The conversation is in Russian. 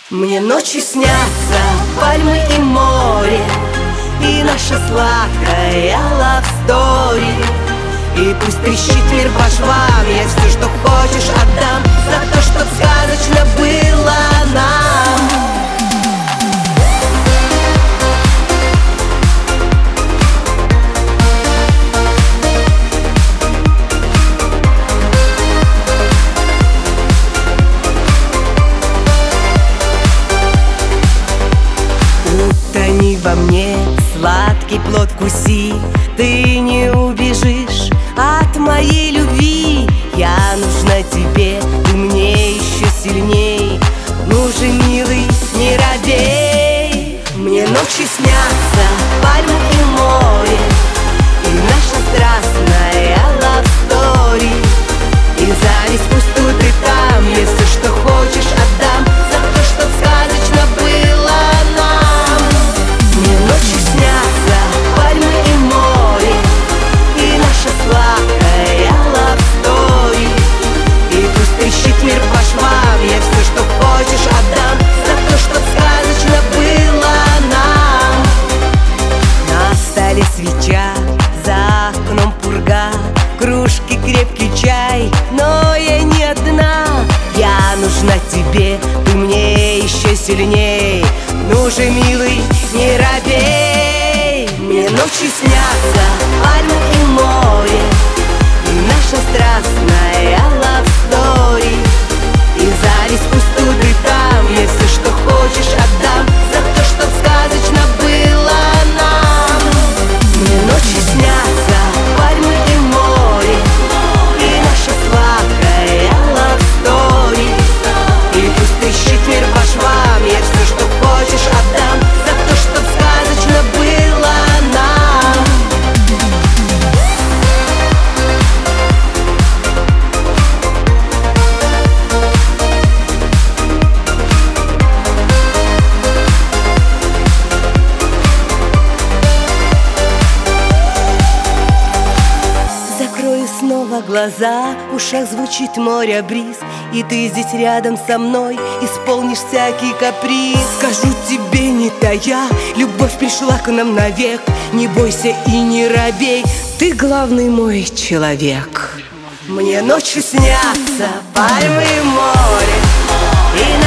Мне ночью снятся пальмы и море, и наша сладкая love story. И пусть трещит мир по швам, я все, что хочешь, отдам за то, чтоб сказочно было нам. Утони во мне, сладкий плод вкуси, ты не убежишь от моей любви. Я нужна тебе, ты мне еще сильней. Ну же, милый, не робей. Мне ночью снятся пальмы и море, и наша страстная love story. И зависть пусть тут и там, я все, что хочешь, отдам за то, чтоб сказочно было нам. Мне ночью снятся пальмы и море, и наша сладкая love story. И пусть трещит мир по швам, я все, что хочешь, отдам за то, чтоб сказочно было нам. На столе свеча, за окном пурга, в кружке крепкий чай, но я не одна. Я нужна тебе, ты мне еще сильней. Ну же, милый, не робей. Мне ночью снятся пальмы и море, и наша страстная love story. И зависть пусть тут и там, я все, что хочешь, отдам за то, чтоб сказочно было нам. Мне ночью снятся пальмы и море, и наша сладкая love story. И пусть трещит мир по швам, я все, что хочешь, отдам за то, чтоб сказочно было нам. Закрою снова глаза, в ушах звучит море бриз, и ты здесь рядом со мной исполнишь всякий каприз. Скажу тебе, не тая, любовь пришла к нам навек. Не бойся и не робей, ты главный мой человек. Мне ночью снятся пальмы и море, и